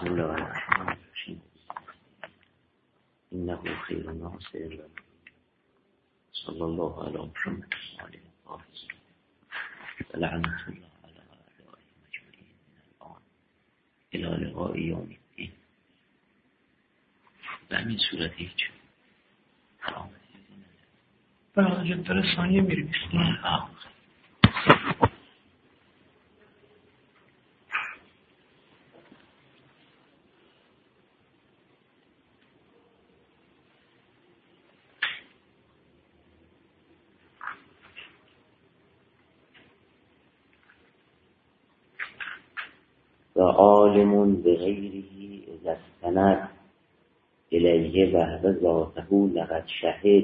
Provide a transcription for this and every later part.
بسم الله الرحمن الرحیم. انه خیر ناصر صلی الله علی محمد و آله الطاهرین و لعنت الله علی اعدائه مجمعین من الان الی لقاء یوم الدین. و همین صورت هیچ بعد جدال ثانیه میریم. و عالم بغیره اذا استند الیه وهو ذاته لقد شهد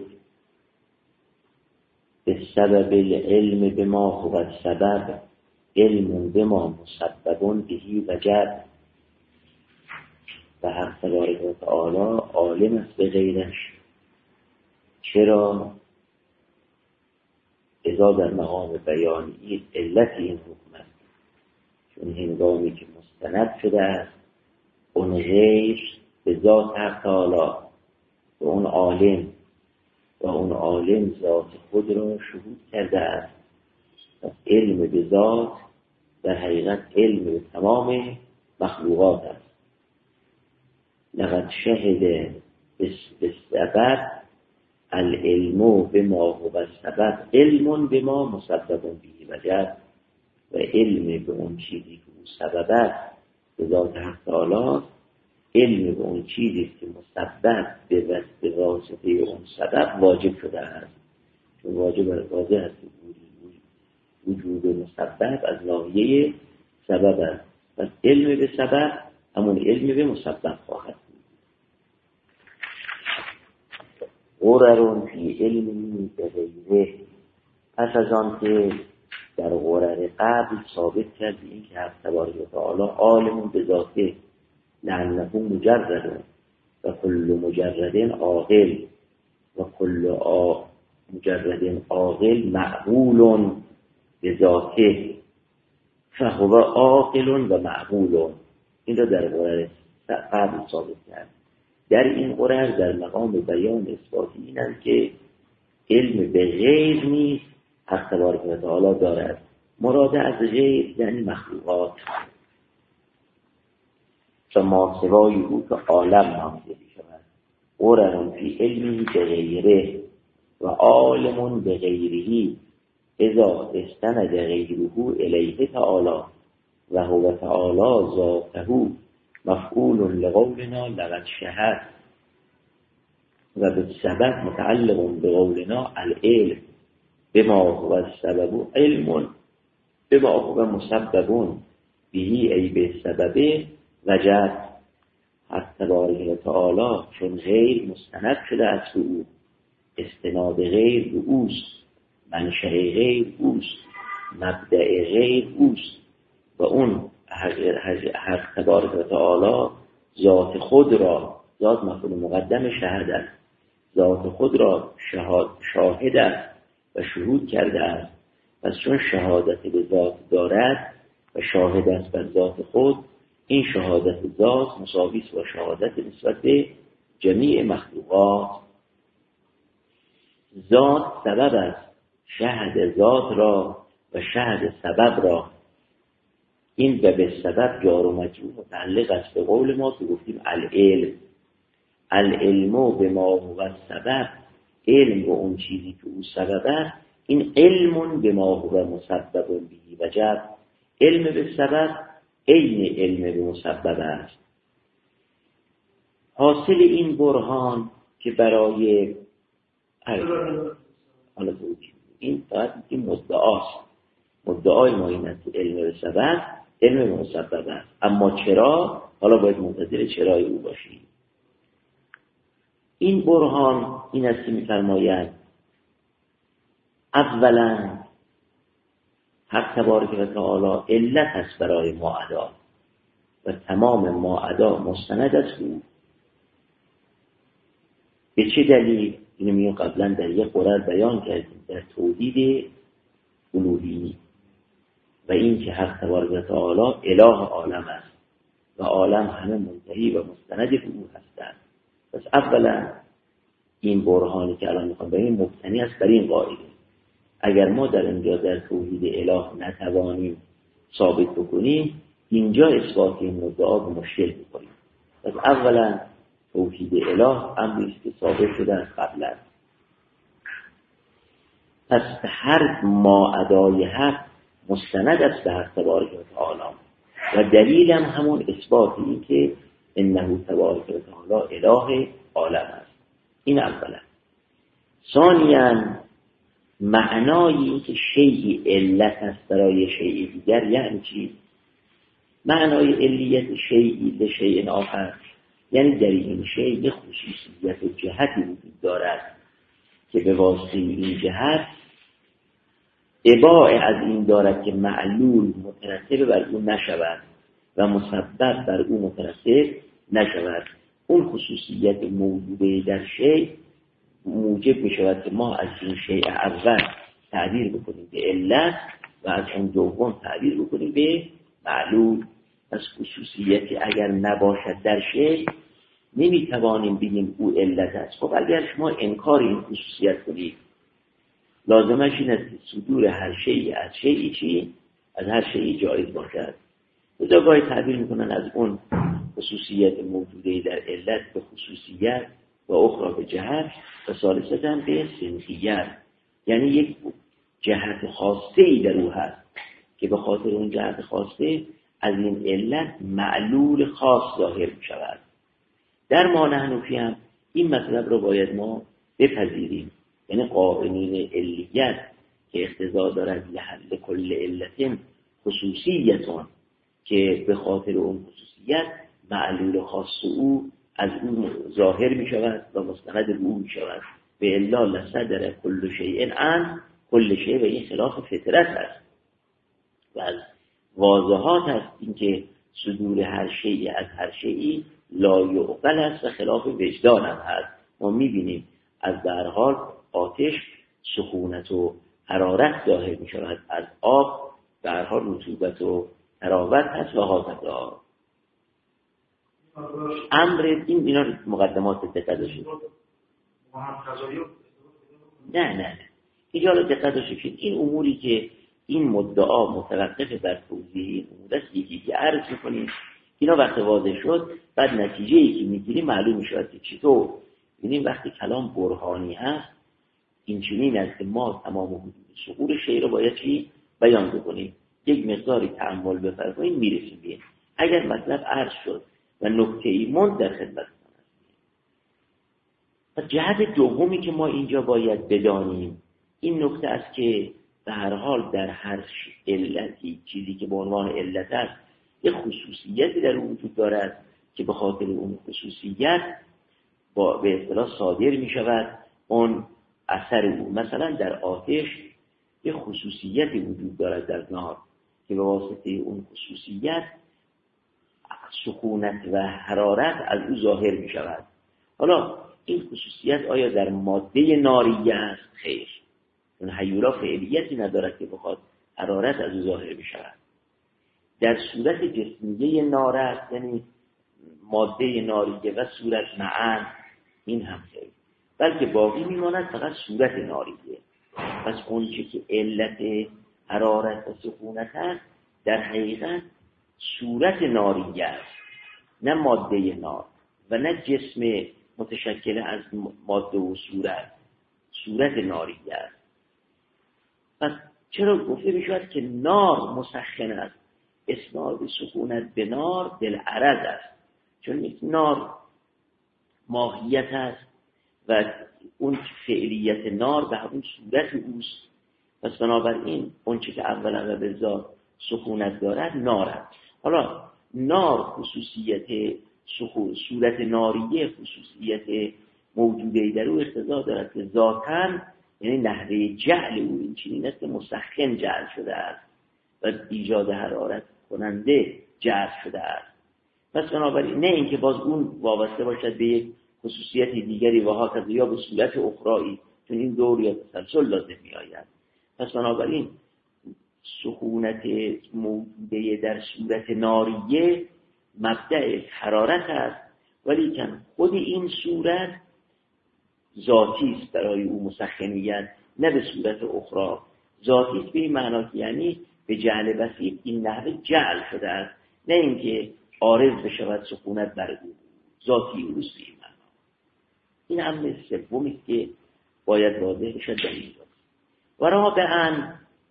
بسبب العلم بما هو السبب علم بما مسبب به وجب. و حق تبارک و تعالی عالم است به غیرش. چرا؟ اذا در مقام بیانی علت این حکم است، چون هنگامی که مستند شده است اون غیر به ذات حق تعالی و اون عالم ذات خود را شهود کرده است. علم به ذات در حقیقت علم به تمام مخلوقات است. لقد شهد بالسبب العلم بما هو السبب علم بما مسبب به وجب. و علم به اون چیزی که اون سبب است به ذات حق تعالی، علم به اون چیزی که مسبب به واسطه اون سبب واجب شده است. چون واجب است وجود مسبب از ناحیه سبب است. پس علم به سبب همون علم به مسبب خواهد بود. غرر فی علمی به غیره. پس از آن که در غرر قبل ثابت کردیم که حق تبارک و تعالی عالم به ذاته لأنه مجرد و کل مجرد عاقل و کل مجرد عاقل معقول به ذاته فهو عاقل و معقول. این را در غرر قبل ثابت کرد. در این غرر در مقام بیان اثباتی اینند که علم به غیر نیست حق تبارک و تعالی دارد. مراد از غیر یعنی مخلوقات و ما سوای او که عالم نامیده شود. غرر فی علمی به غیره و عالم به غیره اذا استند غیره الیه تعالی و هو تعالی ذاته مفعول لقولنا لقد شهد. و به سبب متعلق به قولنا العلم بما هو السبب علم بما هو مسبب به ای به سبب وجب. حق تبارک و تعالی چون غیر مستند شده از او، استناد غیر به اوست، منشأ غیر اوست، مبدأ غیر اوست و اون حق تبارک و تعالی ذات خود را، ذات مفعول مقدم شهد است، ذات خود را شاهد است و شهود کرده است. پس چون شهادت به ذات دارد و شاهد است بر ذات خود، این شهادت ذات مساوی است با شهادت نسبت به جمیع مخلوقات. ذات سبب است، شهد ذات را و شهد سبب را. این به سبب جار و مجرور متعلق است به قول ما که گفتیم العلم به ما هو السبب، علم به اون چیزی که او سبب است. این علم به ما هو مسبب به وجب. علم به سبب عین علم به مسبب است. حاصل این برهان که برای این فقط این مدعاست. مدعای ما این است علم به سبب علم به مسبب است. اما چرا؟ حالا باید منتظر چرای او باشیم. این برهان این است که می‌فرماید اولا حق تبارک و تعالی علت است برای ما ادا و تمام ما ادا مستند است او. به چه دلیل؟ اینو میگم قبلا در یک قرار بیان کردیم در توحید الوهی و این که حق تبارک و تعالی اله عالم است و عالم همه منتهی و مستند به او هستند. پس اولا این برهانی که الان میخوام بگیم مبتنی است بر این قاعده. اگر ما در اینجا در توحید اله نتوانیم ثابت بکنیم، اینجا اثبات این مدعا به مشکل می‌خوریم. پس اولا توحید اله امری است که ثابت شده از قبل. پس هر ما ادای حق مستند است به حق تبارک و تعالی و دلیل هم همون اثبات این که انه تبارک و تعالی اله عالم است. این اولا. ثانیاً معنای این که شیئی علت است برای شیئی دیگر یعنی چی؟ معنای علیت شیئی به شیء آخر یعنی در این شیء یه خصوصیت و جهتی وجود دارد که به واسطه این جهت اباع از این دارد که معلول مترتب بر او نشود و مسبب بر او مترتب نشود. اون خصوصیت موجوده در شیء موجب می شود که ما از این شیء اول تعبیر بکنیم به علت و از اون دوم تعبیر بکنیم به معلول. از خصوصیتی اگر نباشد در شیء نمی توانیم بگیم او علت است. خب اگر شما انکار این خصوصیت کنید لازمش این است که صدور هر شیء از شیء چی؟ از هر شیء جایز باشد. به گاهی تعبیر میکنن از اون خصوصیت موجوده در علت به خصوصیت و اخرى به جهت و ثالثاً به صنفیت، یعنی یک جهت خاصه ای در او هست که به خاطر اون جهت خاصه از این علت معلول خاص ظاهر می شود. در ما نحنفی هم این مطلب رو باید ما بپذیریم، یعنی قائلین علیت که اقتضا دارد لحل کل علت خصوصیتون که به خاطر اون خصوصیت معلول خاص او از اون ظاهر می شود و مستند به او می شود. به الا لصدر کل شیء عن کل شیء و این خلاف فطرت است و از واضحات است اینکه صدور هر شیء از هر شیء لا یعقل است و خلاف وجدان هم هست. ما می بینیم از در حال آتش سخونت و حرارت ظاهر می شود، از آب در حال رطوبت و حرارت هست و هاکذا. امر اینا مقدمات دقت داشتید. نه اینجا رو دقت داشتید. این اموری که این مدعا متوقف بر توضیح این امور است یکی که عرض می‌کنیم. اینا وقت واضح شد بعد نتیجه‌ای که می‌گیریم معلوم می‌شود که چطور. ببینیم وقتی کلام برهانی هست این چنین است که ما تمام حدود ظهور شیء رو باید چی بیان بکنیم. یک مقداری تأمل بفرمایید میرسیم به اگر مطلب عرض شد و نکته‌ای ماند در خدمتتون است. جهت دومی که ما اینجا باید بدانیم این نکته است که به هر حال در هر علتی چیزی که به عنوان علت است یک خصوصیتی در اون وجود دارد که به خاطر اون خصوصیت به اصطلاح صادر می شود اون اثر او. مثلا در آتش یک خصوصیتی وجود دارد در نار که به واسطه اون خصوصیت سکونت و حرارت از او ظاهر می شود. حالا این خصوصیت آیا در ماده ناریه است؟ خیر، اون هیولا فعلیتی ندارد که بخواد حرارت از او ظاهر می شود. در صورت جسمیه نار است، یعنی ماده ناریه و صورت معن، این هم خیر، بلکه باقی میماند فقط صورت ناریه. پس اون چه که علت حرارت و سکونت است در حقیقت صورت ناریه است، نه ماده نار و نه جسم متشکل از ماده و صورت ناریه است. پس چرا گفته میشود که نار مسخن است؟ اسناد سکونت به نار بالعرض است، چون نار ماهیت است و اون فعلیت نار به همون صورت اوست. پس بنابراین اون چه که اولا و بذات سکونت دارد نار است. حالا نار خصوصیت صورت ناریه خصوصیت موجوده در او اقتضا دارد که ذاتاً یعنی نحوه جعل او این چنین است که مسخن جعل شده است و ایجاد حرارت کننده جعل شده است. پس بنابراین نه اینکه باز اون وابسته باشد به یک خصوصیت دیگری و هاکذا یا به صورت اخرایی، چون این دور یا تسلسل لازم می آید. پس بنابراین سکونت موجوده در صورت ناریه مبدأ حرارت است، ولی که خود این صورت ذاتی است برای او مسخنیت، نه به صورت اخرى. ذاتی است به این معنا که یعنی به جعل بسیط این نحوه جعل شده است، نه اینکه عارض بشود سکونت بر او، ذاتی اوست به این معنا. این امر سومی که باید واضح بشد در اینجا. و رابعاً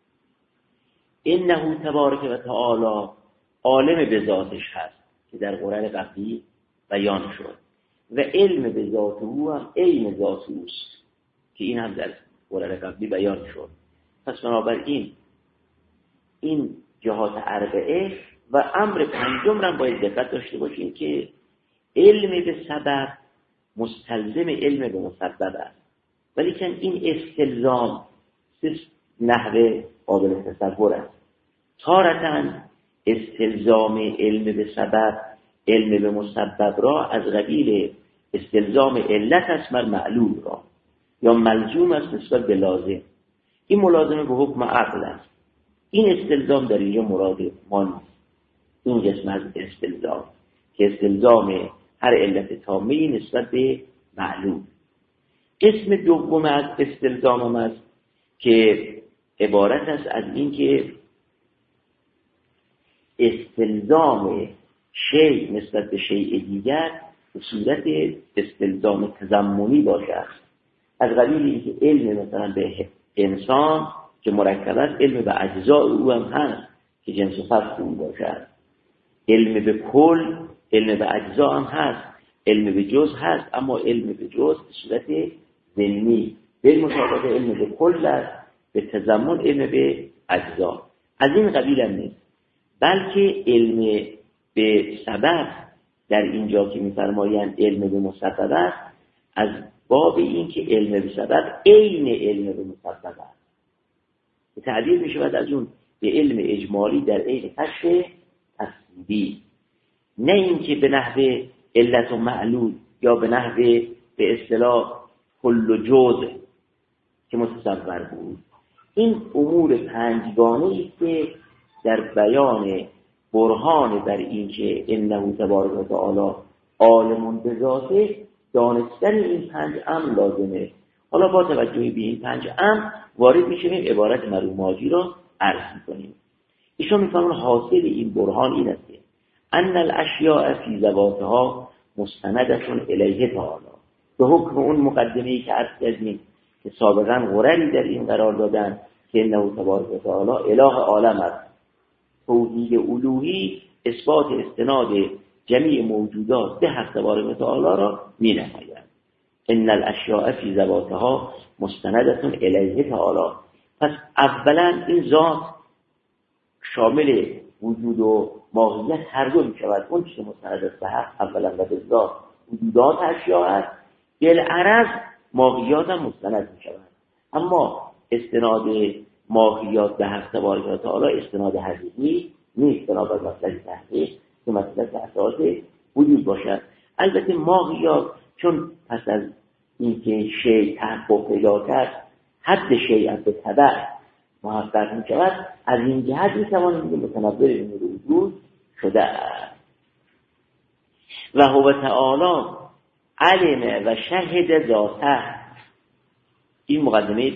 انه تبارک و تعالی عالم به ذاتش هست که در قرآن قبلی بیان شد، و علم به ذات او هم علم ذات اوست که این هم در قرآن قبلی بیان شد. پس بنابراین این جهات اربعه و امر پنجم را باید دقت داشته باشیم که علم به سبب مستلزم علم به مسبب است، ولی که این استلزام نحوه قابل تصور است. تارتاً استلزام علم به سبب علم به مسبب را از قبیل استلزام علت است بر معلول را، یا ملزوم است نسبت به لازم. این ملازمه به حکم عقل است. این استلزام در اینجا مراد ما نیست. این قسم از استلزام که استلزام هر علت تامه نسبت به معلول. قسم دوم از استلزام است که عبارت است از این که استلزام شیء نسبت به شیء دیگر به صورت استلزام تضمنی باشد، از قبیل اینکه علم مثلا به انسان که مرکب است علم به اجزاء او هم هست که جنس و فصل او باشد، علم به کل علم به اجزاء هم هست، علم به جز هست، اما علم به جز به صورت ضمنی به مطابق علم به کل است، به تضمن علم به اجزاء. از این قبیل هم نیست، بلکه علم به سبب در اینجا که می‌فرمایند علم به مسبب است، از باب این که علم به سبب عین علم به مسبب است، تعبیر می‌شود از اون به علم اجمالی در عین کشف تفصیلی، نه اینکه به نحو علت و معلول یا به نحو به اصطلاح کل و جزء که متصور بود. این امور پنجگانه‌ای که در بیان برهان بر این که انه تبارک و تعالی عالم به ذاته دانستن این پنج امر لازمه. حالا با توجه به این پنج امر وارد میشیم عبارت مرحوم را عرض می‌کنیم. ایشون می‌فرمایند حاصل این برهان این است که ان الاشیاء فی ذواتها مستندة الیه تعالی، به حکم اون مقدمه‌ای که عرض کردیم که سابقاً قراری در این قرار دادن که انه تبارک و تعالی اله عالم است. توحید الوهی اثبات استناد جمیع موجودات به حق تبارک و تعالی را می‌نماید. ان الاشیاء فی ذواتها مستندة الیه تعالی. پس اولا این ذات شامل وجود و ماهیت هر دو می‌شود. اون چیز مستند است به حق اولا و به ذات وجودات اشیاء است، بالعرض ماهیات هم مستند می‌شود. اما استناد ماهیات به حق تبارک و تعالی استناد حقیقی نیست، بنابر مطلب تحقیق که مطلب اساس وجود باشد. البته ماهیات چون پس از اینکه شیء تحقق پیدا کرد حد شیء از به تبع محقق می شود، از این جهت می توانیم که متنبر این وجود شده است. و هو تعالی علم و شهد ذاته. این مقدمه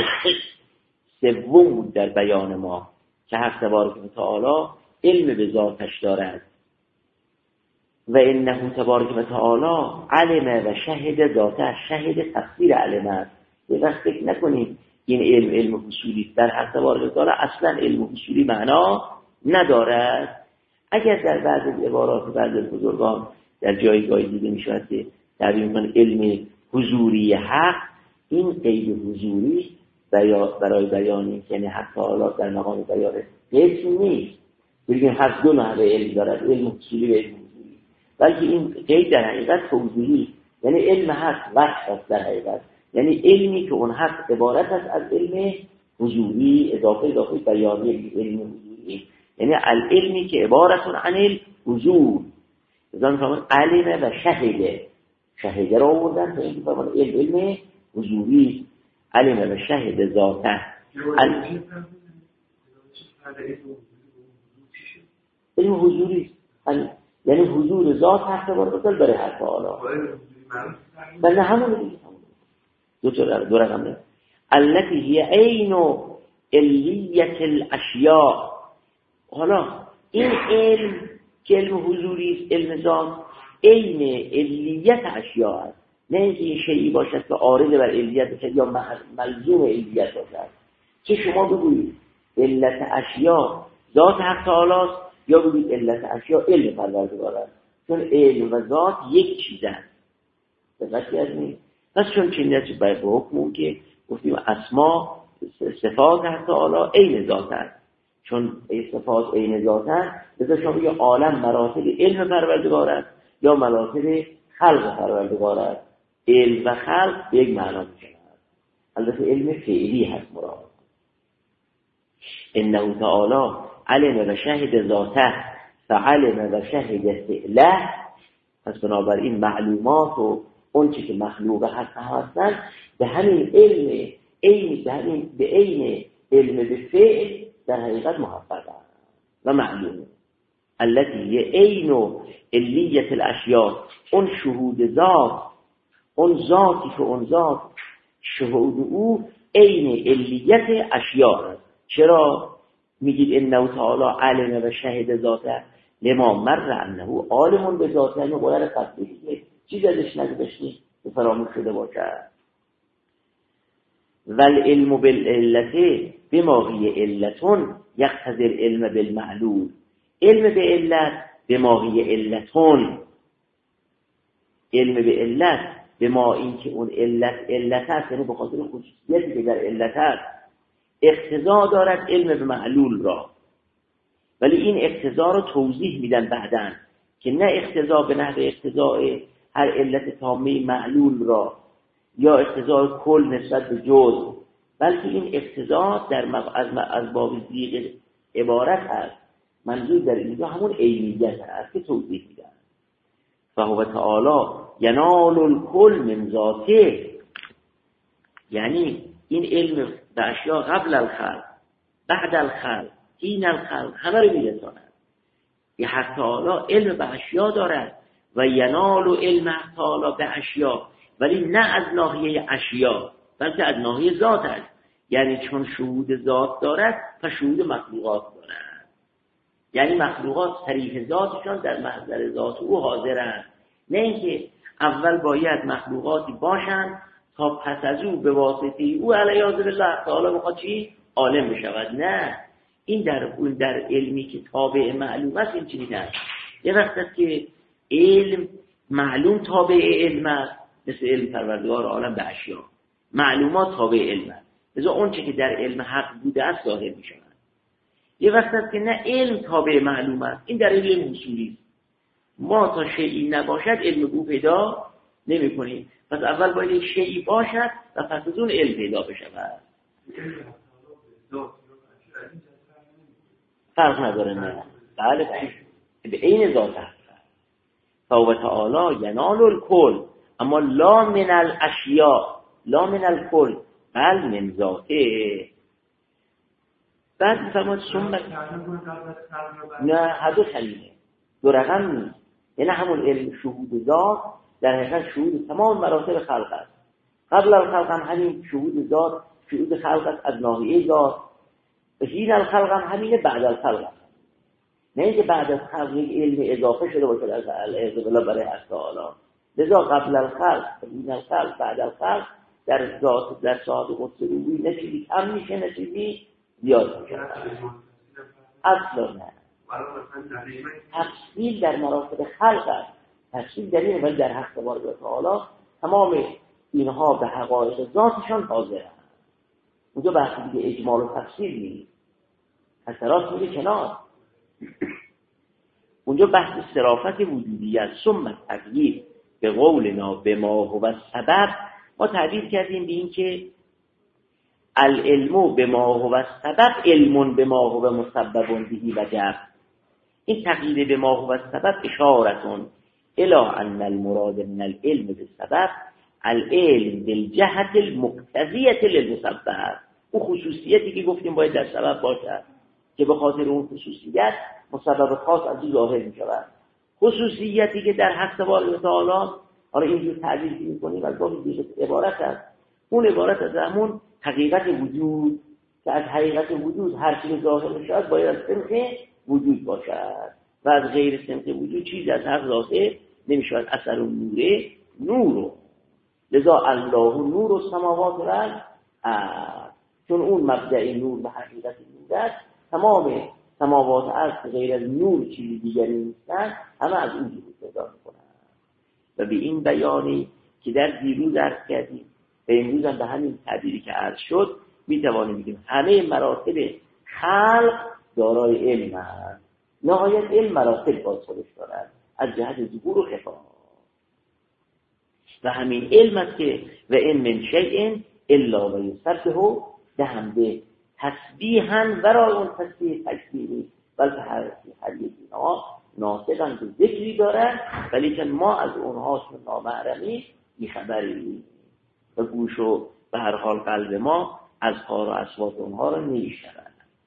سوم بود در بیان ما که حق تبارک و تعالی علم به ذاتش دارد. و انه تبارک و تعالی علم و شهد ذاته، شهد تفسیر علم است. یه وقت فکر نکنید این علم حصولی در حق تبارک و تعالی اصلا علم حصولی معنا ندارد. اگر در بعض از عبارات بعض از بزرگان در جایگاهی دیده می شود که تعبیر می‌کنند علم حضوری حق، این قید حضوری برای بیان این که یعنی حق تعالی در مقام بیان قید نیست. بگیم حق دو نحوه علم دارد، علم حصولی و علم حضوری، بلکه این قید در حقیقت توضیحی، یعنی علم حق وصف است در حقیقت، یعنی علمی که اون حق عبارت است از علم حضوری اضافه بیانی علم حضوری، یعنی العلمی که عبارت عن الحضور. ازان فرمان علم و شهده را آوردن تا این فرمان علم حضوری، علم و شهد ذاته. علم حضوری یعنی حضور ذات حق بارگاه برای حق تعالی. و نه همون دیگه دو رقم نه. التي هي عین علیت الاشیاء. حالا این علم که علم حضوری است، علم ذات عین علیت اشیاء است، نه اینکه یه شیئی باشد که عارض بر علیت باشد یا ملزوم علیت باشد. که شما بگویید علت اشیاء ذات حق تعالی است یا بگویید علت اشیاء علم پروردگار است، چون علم و ذات یک چیزن. دقت کردید؟ پس چون چنین به حکم که گفتیم اسما صفات حق تعالی عین ذات است، چون صفات عین ذات است لذا شما بگید عالم مراتب علم پروردگار است یا مراتب خلق پروردگار است. علم و خلق به یک معنا میشن. البته علم فعلی هست مراد. انه تعالی علم و شهد ذاته فعلم و شهد فعله. پس بنابراین معلومات و اون چی که مخلوق هستن به همین علم به عین علم به فعل در حقیقت محقق و معلوم. التي عین علیت الاشیاء، اون شهود ذات، اون ذاتی که اون ذات شهود او عین علیت اشیاء است. چرا میگید انه تعالی علم و شهد ذاته؟ لما مر انه عالم به ذاته، یعنی قدر قصدی که چیز ازش نداشتی به فراموش شده باشه. والعلم بالعلت بما هی علتون یقتضی العلم بالمعلول. علم به علت بما هی علتون، علم به علت به ما این که اون علت هست، یعنی به خاطر خصوصیتی که در علت هست اقتضا دارد علم به معلول را. ولی این اقتضا رو توضیح میدن بعداً که نه اقتضا به نحو اقتضاء هر علت تامه معلول را یا اقتضاء کل نسبت به جزء، بلکه این اقتضا از باب ضیق عبارت است. منظور در اینجا همون عینیت است که توضیح میدن. فهو تعالی ینال الکل من ذاته، یعنی این علم به اشیاء قبل الخلق بعد الخلق حین الخلق همه رو میرساند. یه حق تعالی علم به اشیاء دارد و ینال علم حق تعالی به اشیاء، ولی نه از ناحیه اشیاء بلکه از ناحیه ذات است. یعنی چون شهود ذات دارد و شهود مخلوقات دارد، یعنی مخلوقات صریح ذاتشان در محضر ذات او حاضرند، نه اینکه اول باید مخلوقاتی باشند تا پس از او به واسطه او علیاذ بالله تعالی بخواد چی عالم بشود. نه، این در علمی که تابع معلوم است این چیزی نیست. یه وقت است که علم معلوم تابع علم است، مثل علم پروردگار عالم به اشیاء، معلومات تابع علم است، لذا اون چیزی که در علم حق بوده است ظاهر می شود. یه وقت است که نه علم تابع معلوم است، این در علم اصولی است. ما تا شیئی نباشد علم او پیدا نمی کنیم. پس اول باید یک شیئی باشد و پس از اون علم پیدا بشود. فرق نداره. نه بله به عین ذات هست. فهو تعالی ینال الکل، اما لا من الاشیاء، لا من الکل بل من ذاته. بعد میفرماید ثم نه هدو کلمه دو رقم نیست، یعنی همون علم شهود ذات در حقیقت شهود تمام مراتب خلق است. قبل الخلق هم همین شهود ذات شهود خلق است از ناحیه ذات، و حین الخلق هم همینه بعد الخلق هم. نه اینکه بعد از خلق یک علم اضافه شده باشه از اعاذ برای حق تعالی. لذا قبل الخلق حین الخلق بعد الخلق در ذات در صاحب قدس روحی نه چیزی کم میشه نه چیزی زیاد میشه. اصلا نه. تفصیل در مراتب خلق است، تفصیل در این، ولی در حق بارگاه تعالی تمام اینها به حقایق ذاتشان حاضرند. اونجا بحث دیگه اجمال و تفصیل نیست، اثرات میگه کنار. اونجا بحث صرافت وجودیت. ثم تغییر به قولنا به ما هو السبب، ما تعبیر کردیم به این که العلم به ما هو السبب علم به ما هو مسبب به وجب. این تغییر به ما هو السبب اشارتون الی ان المراد من العلم بالسبب العلم بالجهت المقتضیه للمسبب. اون خصوصیتی که گفتیم باید در سبب باشد که به خاطر اون خصوصیت مسبب خاص از او ظاهر می شود. خصوصیتی که در حق تبارک و تعالی، حالا اینجور تعبیر می‌کنیم از باب عبارت است، اون عبارت از همون حقیقت وجود که از حقیقت وجود هر چیز ظاهر میشود باید از سمت وجود باشد و از غیر سمت وجود چیز از حق ظاهر نمیشود. اثر نوره نورو، لذا الله نور السماوات و الارض، چون اون مبدأ نور و حقیقت نور است، تمام سماوات و ارض غیر از نور چیزی دیگری نیستن، همه از اون جلوه پیدا میکنن. و به این بیانی که در دیروز عرض کردیم و امروز هم به همین تعبیری که عرض شد میتوانیم بگیم همه مراتب خلق دارای علم است. نهایت علم مراتب باز خودش دارد از جهت ظهور و خفا، و همین علم است که و ان من شیء الا و یسبح بحمده تسبیحا برای اون تسبیح تکبیری، بلکه هر یک اینا ناطقاً به ذکری دارن، ولی که ما از اونها چون نامحرمی بی‌خبری و گوش و به هر حال قلب ما از کار و اصوات اونها رو نمیشنوند.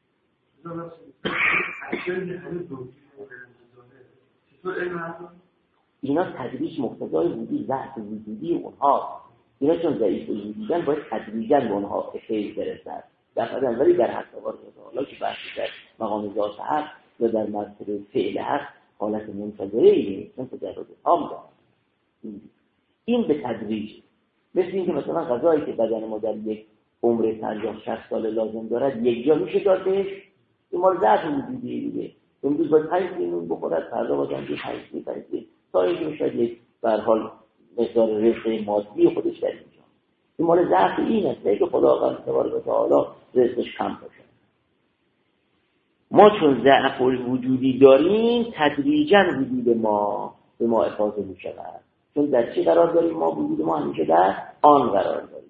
اینا تدریج مقتضای وجود ذات وجودی اونها، اینا چون ضعیف وجودیدن باید تدریجاً به اونها خیر برسد در قدم، ولی در حق تبارک و تعالی که بحث در مقام ذات حق و در مرتبه فعل حق حالت منتظره چون تجرد تام دارد. این به تدریج، مثل این که مثلا غذایی که بدن ما در یک عمر 50-60 سال لازم دارد یک جا میشه دادش، این مال ذات وجودی دیگه، امروز باید 5 نون بخورد، فردا باید 5 نون تا اینکه شاید یک به هر حال مقدار رزق مادی خودش در اینجا، این مال ضعف این است که خداوند تبارک و تعالی رزقش کم باشه. ما چون ضعف وجودی داریم تدریجاً وجود ما به ما افاضه می شود، چون در چی قرار داریم؟ ما وجود ما همیشه در آن قرار داریم.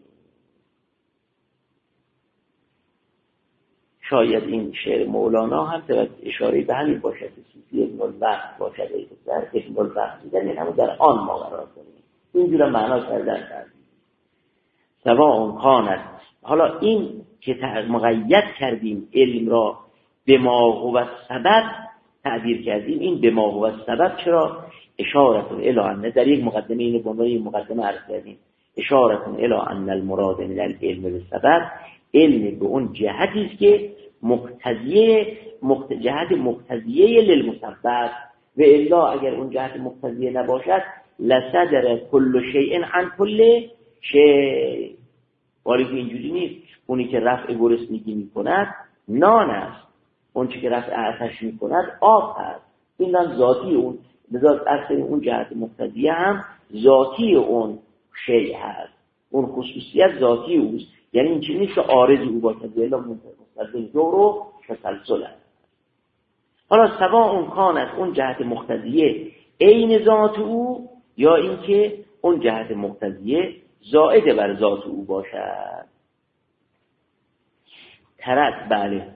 شاید این شعر مولانا هم اشاره به همین باشد، صوفی ابن الوقت باشد، در ابن الوقت دیدن این همون در آن ما قرار داریم. اینجور معنا کردن سواء کانت. حالا این که مقید کردیم علم را به ما هو سبب تعبیر کردیم، این به ما هو سبب چرا؟ اشارت الی ان، در یک مقدمه اینو به عنوان مقدمه عرض کردیم، اشارت الی ان المراد من العلم بالسبب، علم به اون جهتی است که جهت مقتضیه للمسبب، و الا اگر اون جهت مقتضیه نباشد لصدر کل شیء عن کل شیء. ولی که اینجوری نیست. اونی که رفع گرسنگی میکند نان است، اون چی که رفع آتش میکند آب است. این هم ذاتی اون، لذا اصل اون جهت مقتضیه هم ذاتی اون شیء هست، اون خصوصیت ذاتی اوست، یعنی این چیزی نیست که عارض او باشد، الا مستلزم دور و تسلسل است. حالا سواء اون کانت اون جهت مقتضیه عین ذات او، یا اینکه اون جهت مقتضیه زائد بر ذات او باشد. ترد بله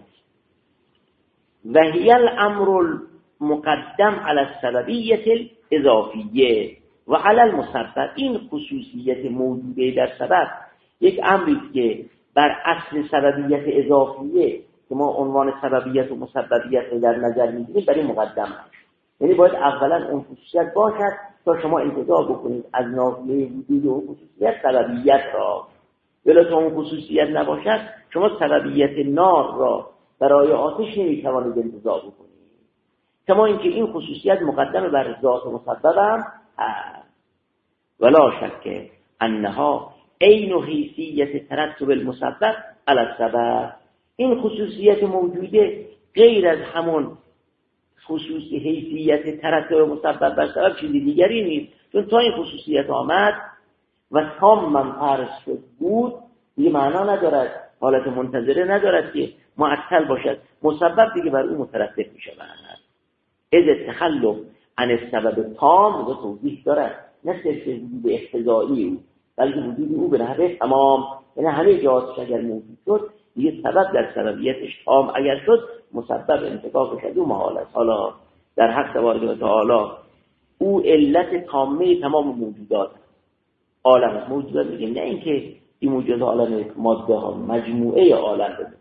و هی الامر المقدم علی السببیت الاضافیه و علی المسبب. این خصوصیت موجوده در سبب یک امری که بر اصل سببیت اضافیه که ما عنوان سببیت و مسببیت رو در نظر میگیریم برای مقدم است. یعنی باید اولا اون خصوصیت باشد تا شما انتزاع بکنید از ناحیه وجود اون خصوصیت سببیت را، ولی تا اون خصوصیت نباشد شما سببیت نار را برای آتش نمیتوانید انتزاع بکنید. کما اینکه این خصوصیت مقدم بر ذات مسبب هم هست. ولا شک انها عین حیثیت ترتب المسبب علی السبب. این خصوصیت موجوده غیر از همون خصوصی حیثیت ترتب مسبب بر سبب چیزی دیگری نیست، چون تا این خصوصیت آمد و تام من فرض شد بود دیگه معنا ندارد، حالت منتظره ندارد که معطل باشد، مسبب دیگه بر اون مترتب می شود. از تخلف عن السبب تام و توضیح دارد، نه صرف وجود اقتضایی او بلکه وجود او به نحو تمام، یعنی همه جهاتش اگر موجود شد دیگه سبب در سببیتش تام اگر شد مسبب انتفاع بشد و محال است. حالا در حق تبارک و تعالی او علت تامه تمام موجودات عالم موجودات میگه، نه اینکه این موجودات عالم ماده ها مجموعه عالم بکنید،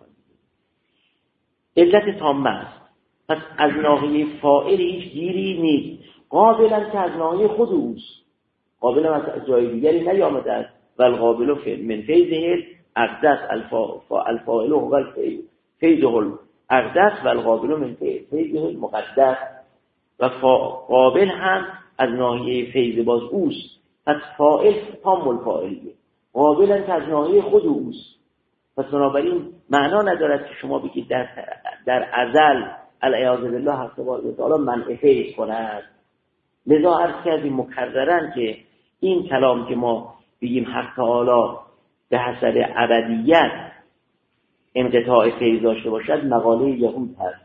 علت تامه است. پس از ناحیه فاعل هیچ گیری نیست. قابلا که از ناحیه خود اوست، قابل از جای دیگری نیامده است. و القابل من فیضه اقدس الفاعل هو فیضه الاقدس و القابل من فیضه المقدس. و قابل هم از ناحیه فیض باز اوست، پس فاعل تام الفاعلیه، قابلا که از ناحیه خود اوست. پس بنابراین معنا ندارد که شما بگید در ازل العیاذ بالله حق تعالی منع فیض کند. لذا عرض کردیم مکررن که این کلام که ما بگیم حق تعالی به حسب ابدیت انقطاع فیض داشته باشد مقاله یهود هست.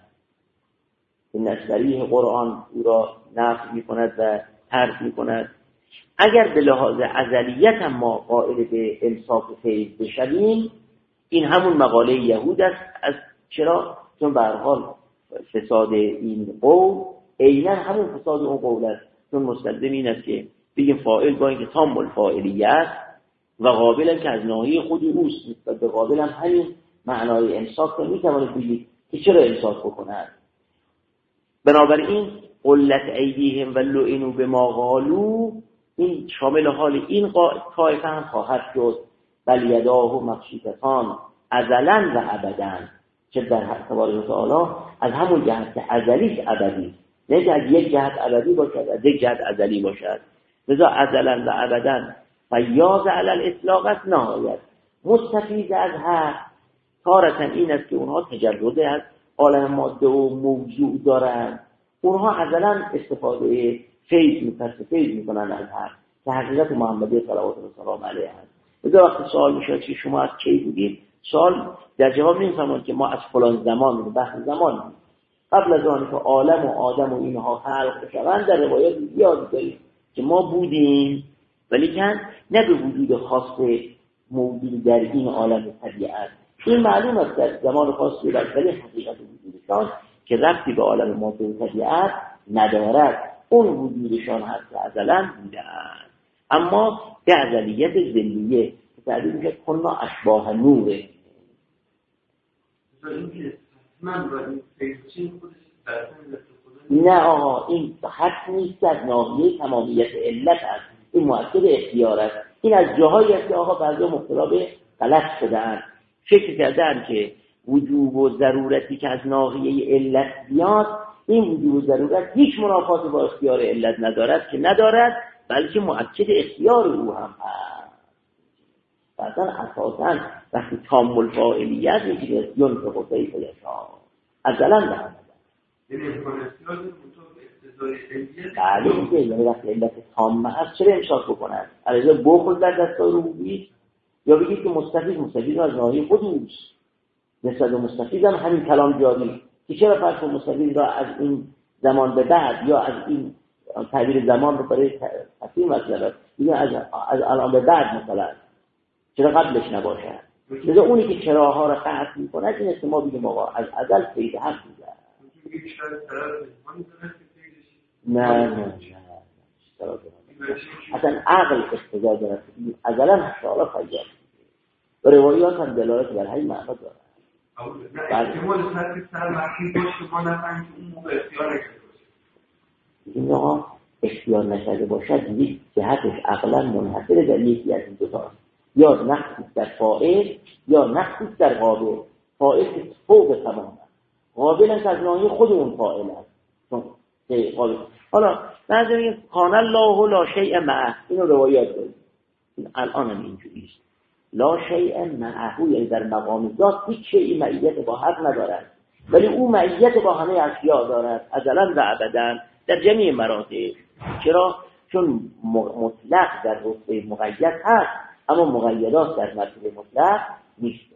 این صریح قرآن او را نفی می‌کند و ترک می‌کند. اگر به لحاظ ازلیت هم ما قائل به امساک فیض بشویم، این همون مقاله یهود است. چرا؟ چون به هر حال فساد این قول عیناً همون فساد اون قول است. چون مستلزم این است که بگیم فاعل با اینکه تام الفاعلیت و قابلا که از ناحیه خود اوست، و به قابل هم همین معنای امساک رو میتوانید بگید که چرا امساک بکنند. بنابراین قلت ایدیهم و لعنوا بما قالوا این شامل حال این طایفه هم خواهد شد. بل یداه مبسوطتان ازلا و ابدا، چه در حق تبارک و تعالی از همون جهت که ازلی ابدی، نه از یک جهت ابدی باشد از یک جهت ازلی باشد. لذا ازلا و ابدا فیاض علی الاطلاق است نهایت مستفیض از حق. تارة این است که اونها تجرد از عالم ماده و موضوع دارند، اونها ازلا استفاده فیض میکنن از حق که حقیقت محمدی صلوات الله سلام علیه است. لذا وقتی سوال میشه که شما از کی بودید، سوال در جواب نمیفهمند که ما از فلان زمان بحث زمان قبل از آن که عالم و آدم و اینها خلق شوند در روایات زیاد داریم که ما بودیم، ولی کن نه به وجود خاص موجود در این عالم طبیعت. این معلوم است در زمان خاصی در حقیقت وجودشان که ربطی به عالم ماده و طبیعت ندارد، اون وجودشان هست که ازلا بودند. اما به ازلیت ذلیه که تعبیر میشه کنا اشباه نوره. نه آقا این حق نیست، از ناحیه تمامیت علت است، این مؤکد اختیار است. این از جاهایی است که آقا بعضی مبتلا به غلط شده‌اند، فکر کردن که وجوب و ضرورتی که از ناحیه علت بیاد، این وجوب و ضرورت هیچ منافاتی با اختیار علت ندارد که ندارد، بلکه مؤکد اختیار او هم هست. بعضا اساساً وقتی تام الفاعلیت میگه یون به قضایی فلشا ازلا دارد. بله اینکه یعنی وقتی علت تامه هست چرا امساک بکنند؟ علیه بخل در دستای ربوبی، یا بگید که مستفید از ناحیه خود اوست. نسبت به مستفید هم همین کلام جاری که چرا فرق مستفید را از این زمان به بعد یا از این تعبیر زمان رو برای تفسیر مثلا دیگه از الان به بعد مثلا چرا قبلش نباشه؟ لذا اونی که چراها را قطع میکنه این است ما بگیم آقا از ازل فیض حق میده. نه اصلا عقل اقتضا دارد ازلا حشالا خیال و روایات هم دلالت بر همین معنی دارد. این آقا اختیار نشده باشد یک جهتش عقلا منحصر در یکی از این دو تاست، یا نقصی در فاعل یا نقصی در قابل. فاعل که فوق تمام است، قابل است از ناحیه خود اون فاعل است. قابل حالا بعضی میگن کان الله لا شیء معه، اینو روایات داریم. الان هم اینجوری است، لا شیء معه یعنی در مقام ذات هیچ شیء معیت با حق ندارد، ولی او معیت با همه اشیاء دارد ازلا و ابدا در جمیع مراتب. چرا؟ چون مطلق در رتبه مقید هست، اما مقیدات در مرتبه مطلق نیست.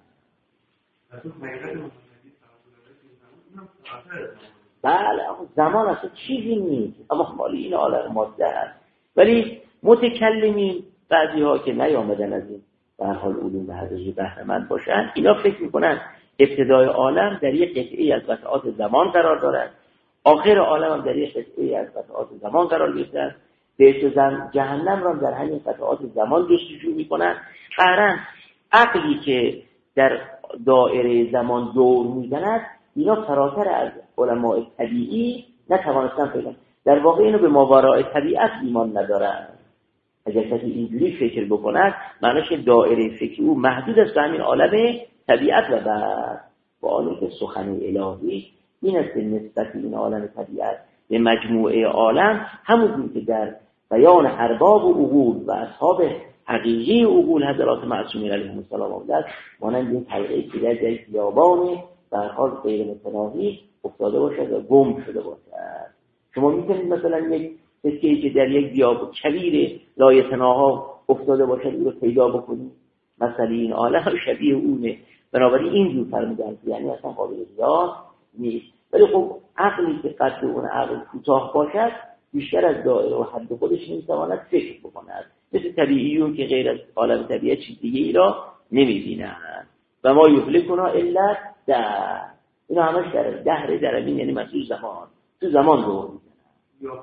بله زمان اصلا چیزی نیست، اما مالی این عالم ماده هست. ولی متکلمین بعضی ها که نیامدن از این به هر حال علوم به حضرت بهره‌مند باشن، اینا فکر میکنن ابتدای عالم در یک قطعه از قطعات زمان قرار دارد، آخر عالم هم در یک قطعه از قطعات زمان قرار گرفته، بهشت و جهنم را در همین قطعات زمان جستجو میکنن. قرن عقلی که در دایره زمان دور میزند، اینا فراتر از علماء طبیعی نتوانستن پیدا. در واقع اینو به ماوراء طبیعت ایمان ندارن. اگر کسی اینجوری فکر بکند معناش دایره فکری او محدود است به همین عالم طبیعت و بعد با آنکه سخن الهی این است که نسبت این عالم طبیعت به مجموعه عالم همون که در بیان ارباب و عقول و اصحاب حقیقی عقول حضرات معصومین علیهم السلام آمده است، مانند این حلقه‌ای که در جای خیابان به هر حال غیر متناهی افتاده باشد و گم شده باشد. شما میتونید مثلا یک سکه‌ای که در یک بیابان کویر لایتناها افتاده باشد او رو پیدا بکنید، مثلا این عالم شبیه اونه. بنابراین اینجور فرمودن یعنی اصلا قابل قیاس نیست. ولی خب عقلی که قد اون عقل کوتاه باشد بیشتر از دایره و حد خودش نمیتواند فکر بکند، مثل طبیعیون که غیر از عالم طبیعت چیز دیگه ای را نمیبینند. و ما یهلکنا الا دهر، اینا همش در دهر درمین یعنی مسئول زمان، تو زمان رو میزنن.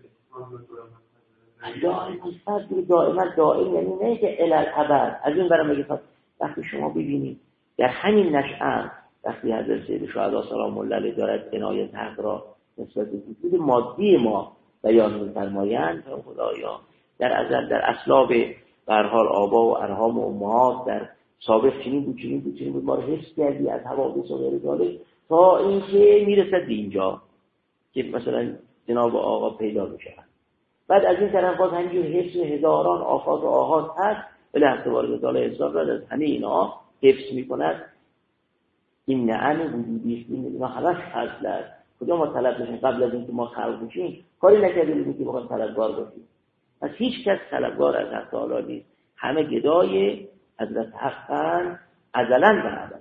دائم یعنی نه که الالعبد. از این برای مگه وقتی شما ببینید در همین نشأه وقتی حضرت سید شهدا سلام الله علیه دارد عنایت حق را نسبت به وجود مادی ما بیان می‌فرمایند، خدایا در ازل در اسلاب به هر حال آبا و ارحام و امهات در سابق چنین بود ما رو حفظ کردی از حوادث و غیر ذالک تا اینکه میرسد به اینجا که مثلا جناب آقا پیدا بشه. بعد از این طرف باز همینجور حفظ هزاران آفات و آحاد هست، ولی هفته وارد سال حساب را از همه اینا حفظ میکند. این نعم وجودی است، این همش فضل است. کجا ما طلب بشیم قبل از اینکه ما خلق بشیم کاری نکردیم که بخوایم طلبگار باشیم. از هیچ کس طلبگار از حق تعالی نیست، همه گدای حضرت حقاً ازلاً و ابداً.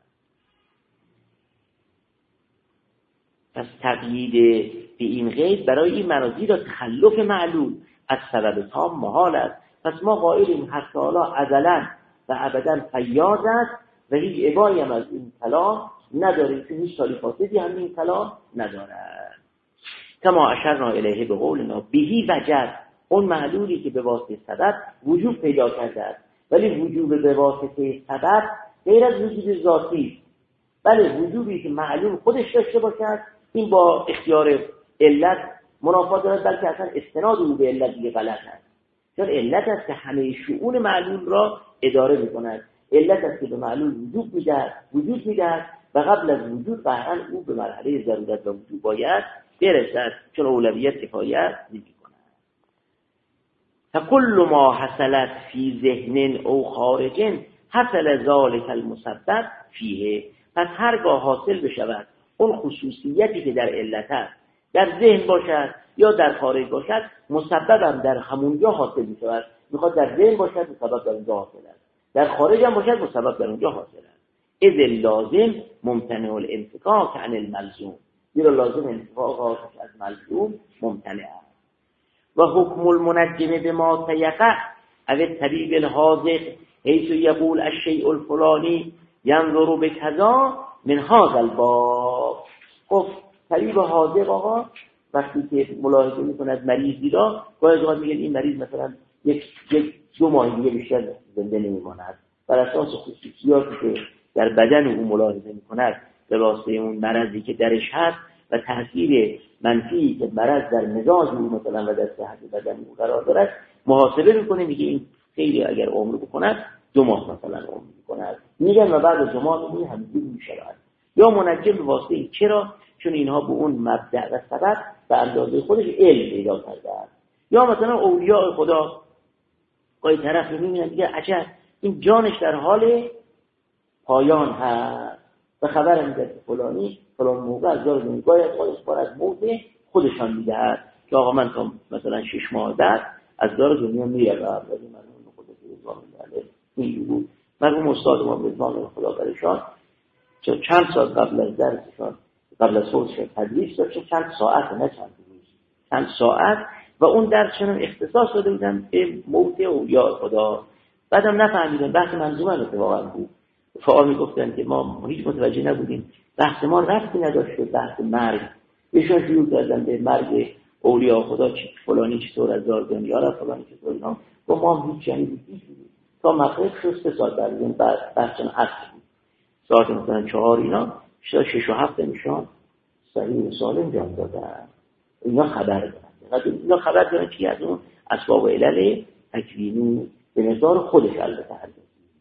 پس تقیید به این قید برای این مراضی را تخلف معلول از سبب تام محال است. پس ما قائلیم حق تعالی ازلاً و ابداً فیاض است و هیچ ابایی هم از این کلام نداره، که هیچ سالی فاسدی هم این کلام نداره. کما اشرنا الیه به قولنا بهی وجد، اون معلولی که به واسطه سبب وجود پیدا کرده است، ولی وجود به واسطه سبب غیر از وجود ذاتی، بله وجودی که معلول خودش داشته باشد این با اختیار علت منافات دارد، بلکه اصلا استناد او به علت دیگه غلط است. چون علت است که همه شؤون معلول را اداره می‌کند، علت است که به معلول وجود می‌دهد و قبل از وجود قطعاً او به مرحله ضرورت و وجود باید برسد، چون اولویت کفایت نمی‌کند. فكل ما حصلت فی ذهن او خارج حصل ذلك المسبب فیه. پس هرگاه حاصل بشود اون خصوصیتی که در علت است، در ذهن باشد یا در خارج باشد، مسببم در همونجا حاصل می‌شود. میخواد در ذهن باشد مسبب در اونجا حاصل است، در خارج هم باشد مسبب در اونجا حاصل است. اذ اللازم ممتنع الانفکاک عن الملزوم، زیرا لازم انفکاک از ملزوم ممتنع است. و حکم المنجم بما تیقع او الطبیب الحاذق حیث یقول الشیء الفلانی ینظر بکذا من هذا الباب. خب طبیب حاذق آقا وقتی که ملاحظه می‌کند مریضی را، گاهی اوقات میگن این مریض مثلا یک دو ماه دیگه بیشتر زنده نمی‌ماند، بر اساس خصوصیاتی که در بدن او ملاحظه می‌کند به واسطه اون مرضی که درش هست و تاثیر منفی که مرض در مزاج او مثلا و در صحت بدن او قرار دارد محاسبه می‌کنه، میگه این خیلی اگر عمر بکند 2 ماه مثلا عمر می‌کند، میگن و بعد از 2 ماه این همینجوری می‌شود. یا منجم به واسطه این، چرا؟ چون اینها به اون مبدأ و سبب به اندازه خودش علم پیدا کرده است. یا مثلا اولیاء خدا گاهی طرف می‌بینن دیگه عجب این جانش در حال پایان هست و خبر میده فلانی فلان موقع از دار دنیا باید خودش بار از موت خودشان میدهد که آقا من تا مثلا 6 ماه بعد از دار دنیا میرم. ولی من اون خودش رضوان الله اینجوری بود. مرحوم استاد ما رضوان خدا برشان چند ساعت قبل از درسشان قبل از فوتش تدریس داشت، چند ساعت نه چند ساعت، و اون درسشون اختصاص داده بودن به موت اولیاء خدا. بعدم نفهمیدن بحث منظومه اتفاقا بود. فعال میگفتن که ما هیچ متوجه نبودیم، بحث ما ربطی نداشت به بحث مرگ. ایشون شروع کردن به مرگ اولیاء خدا، فلانی چطور از دار دنیا رفت، فلانی چطور اینا، و ما هیچ چیزی تا مغرب شد 3 ساعت بعد بحث عصر بود، ساعت مثلا 4 اینا 6 و 7 نشان صحیح و سالم جان دادن. اینا خبر دارن. اینا خبر دارن که از اون اسباب و علل تکوینی به مقدار خودش البته هست.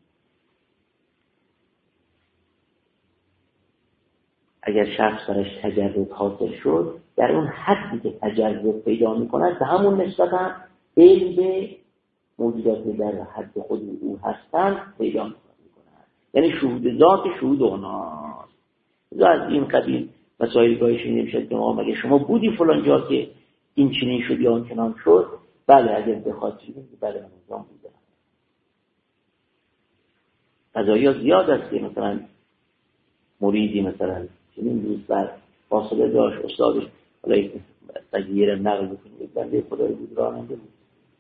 اگر شخص برش تجرد حاصل شد، در اون حدی که تجرد پیدا می‌کند به همون نسبت هم علم به موجودات در حد خود او هستند پیدا می‌کند. یعنی شهود ذات شهود اوناست. از این قبیل مسائل گاهی شنیده میشه که مگه شما بودی فلان جا که این چنین شد یا آن چنان شد؟ بله اگر بخواد چیزی بله من اونجا بودم. قضایا زیاد است که مثلا مریدی مثلا چنین روز بر فاصله داشت استادش حالا یک تغییر نقل بکنید بنده خدای بود راننده بود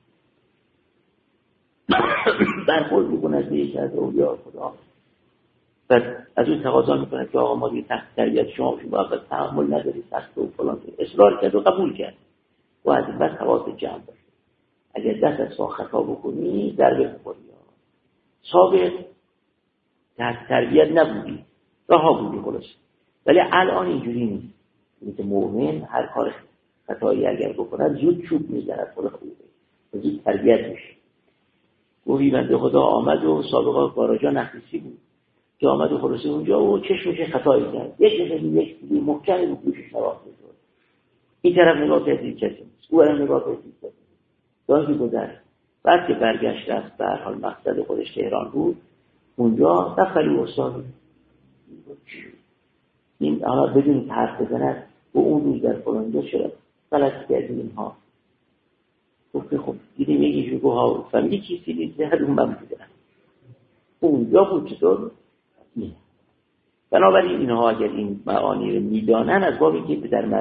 برخورد میکنه به یک از اولیاء خدا و از اون تقاضا میکنه که آقا ما دیگه تحت تربیت شما باید تحمل نداری سخت و فلان. اصرار کرد و قبول کرد و از این بعد حواست جمع باشه. اگر دست از سا خطا بکنی ضربه بخوری. سابق تحت تربیت نبودی رها بودی خلاص. ولی الان اینجوری نیست. اینه که مؤمن هر کار خطایی اگر بکنه زود چوب میزند خود خوبه زود تربیت میشه. گویی بنده خدا آمد و سابقا گاراژا نخیسی بود که آمد و خلاصه اونجا و چشمش خطایی کرد یک دیگه محکمی رو گوشش نواخته شد. این طرف نگاه کردید کسی نیست او هم نگاه کردید کسی نیست. داشتی گذشت بعد که برگشت رفت به هر حال مقصد خودش تهران بود اونجا دفعی استاد این حالا بدون حرف بزند و اون روز در فلانجا شد غلط کردیم اینها گفت خب دیدیم یکی شو ها فهمیدی کیسی نیست هر اون من بودن اونجا بود چطور این بنابراین اینها اگر این معانی رو میدانن از بابی که در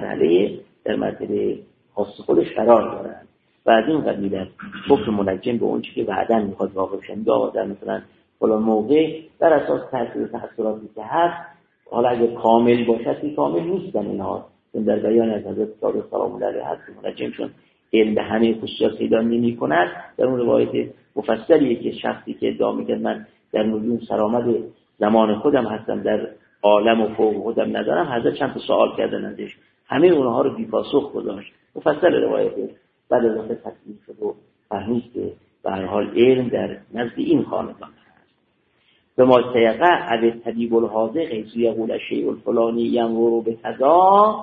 مرحله خاص خودش قرار دارن و از این قبیل در حکم منجم به اون چی که بعداً میخواد واقع بشن یا در مثلا فلان موقع در اساس تاثیر تحصیلاتی که هست حالا اگر کامل باشد که کامل نیستن اینها در بیان از حضرت صادق سلام الله علیه هست منجم چون علم به همه خصوصیات پیدا نمی‌کند. در اون روایت مفصلیه که شخصی که ادعا می‌کنه من در نجوم سرآمد زمان خودم هستم در عالم و فوق خودم ندارم حضرت چند تا سوال کردن ازش همه اونها رو بی پاسخ گذاشت. مفصل روایت بعد از اون تفصیل شد و فهمید که به هر حال علم در نزد این خاندان هست. به ما تیقع عد طبیب الحاذق یقول الشیء الفلانی ینظر بقضا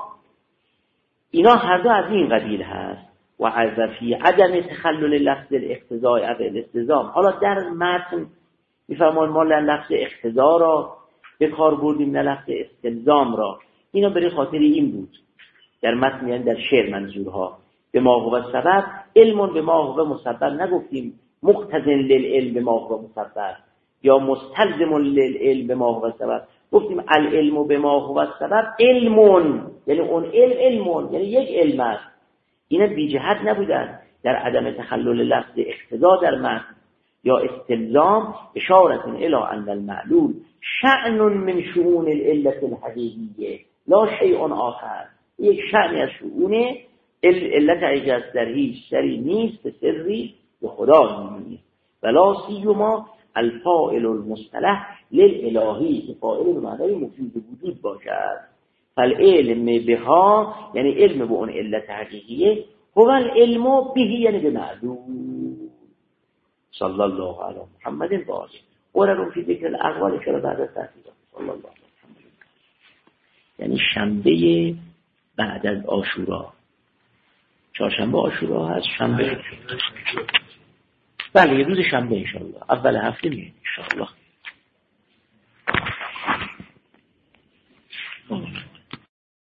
اینا هر دو از این قبیل هست و عذفی عدم تخلل لفظ الاقتضاء او الاستلزام. حالا در متن میفرمان ما لفظ اقتضا را به کار بردیم نه لفظ استلزام را. اینا برای خاطر این بود در متن یعنی در شعر منظورها به ما هو سبب علم به ما هو مسبب نگفتیم مقتضی للعلم به ما هو مسبب یا مستلزم للعلم به ما هو سبب گفتیم العلم به ما هو سبب علم یعنی اون علم یعنی یک علم است. اینا بی جهت نبودن در عدم تخلل لفظ اقتضا در متن یا استلزام اشارت الی ان المعلول شأن من شؤون العلة الحقیقیه لا شیء آخر. یک شأنی از شؤون علت حقیقی است در هیچ سری نیست سری به خدا نیست ولا سیما الفاعل المصطلح للالهی که فاعل به معنای مفید وجود باشد. فالعلم بها یعنی علم به اون علت حقیقیه هو العلم به یعنی به معلوم. صلی الله علی محمد باز قرارون فی ذکر الاقوال چرا بعد از تحقیق صلی الله علی محمد یعنی شنبه بعد از عاشورا. چهارشنبه عاشورا هست شنبه بله یه روز شنبه انشاءالله اول هفته میاد انشاءالله.